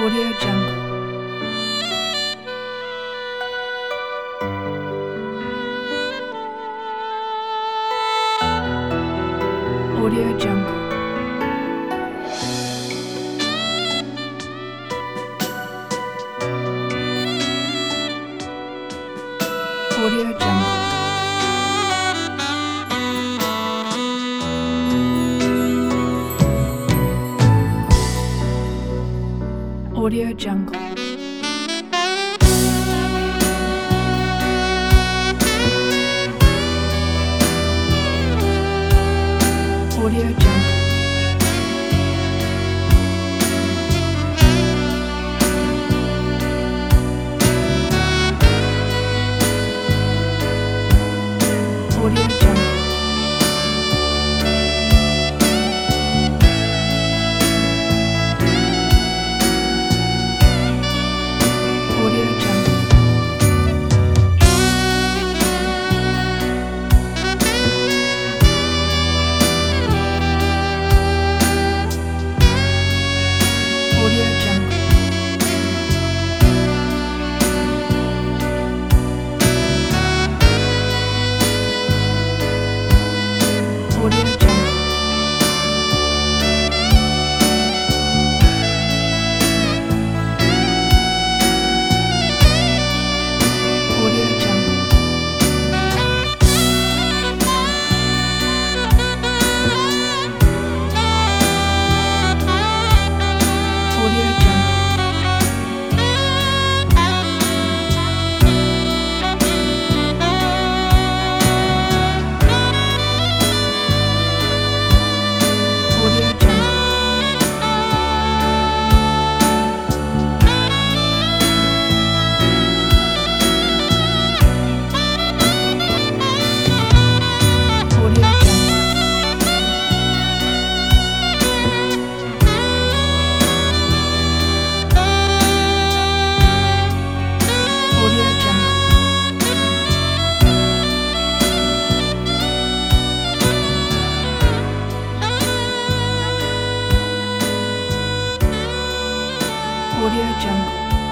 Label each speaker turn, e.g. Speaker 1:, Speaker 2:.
Speaker 1: Audio Jungle. Audio Jungle. Audio Jungle. Audio Jungle. Audio Jungle. Audio Jungle. Audio Jungle. Audio Jungle. Audio Jungle. Audio Jungle. Audio Jungle. Audio Jungle. Audio Jungle. Audio Jungle. Audio Jungle.